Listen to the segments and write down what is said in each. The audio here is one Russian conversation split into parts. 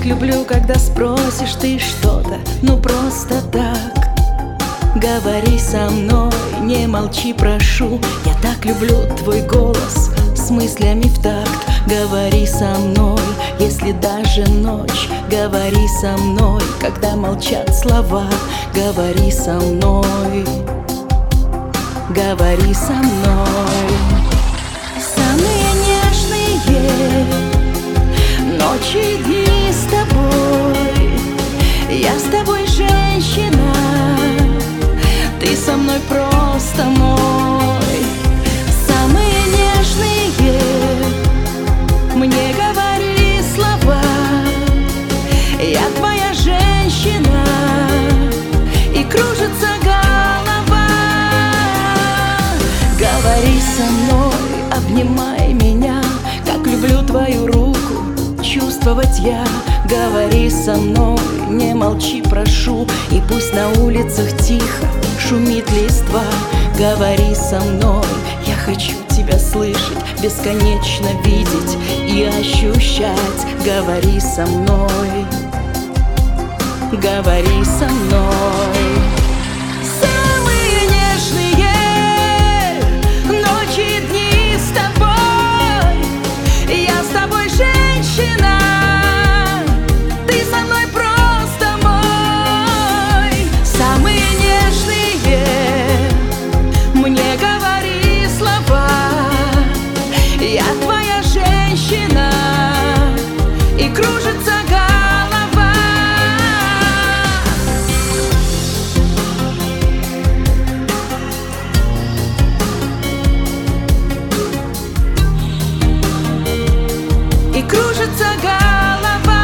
так люблю, когда спросишь ты что-то, ну просто так. Говори со мной, не молчи, прошу. Я так люблю твой голос с мыслями в такт. Говори со мной, если даже ночь. Говори со мной, когда молчат слова. Говори со мной, говори со мной. Самые нежные ночи и дни с тобой. Я с тобой женщина, ты со мной просто мой. Самые нежные мне говори слова. Я твоя женщина, и кружится голова. Говори со мной, обнимай меня, как люблю твою руку чувствовать я. Говори со мной, не молчи, прошу. И пусть на улицах тихо шумит листва. Говори со мной, я хочу тебя слышать, бесконечно видеть и ощущать. Говори со мной, говори со мной. Самые нежные ночи и дни с тобой. Я с тобой женщина, ты со мной просто мой. Самые нежные мне говори слова. Я твоя женщина, и кружится голова. И кружится голова.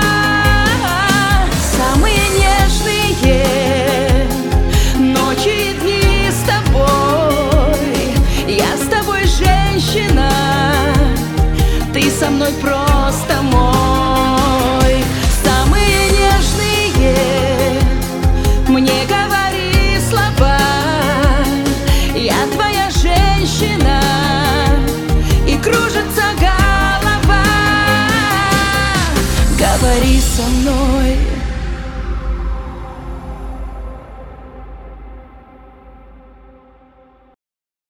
Самые нежные ночи и дни с тобой. Я с тобой женщина, ты со мной просто мой. Самые нежные мне говори слова. Я твоя женщина, и кружится голова. Говори со мной,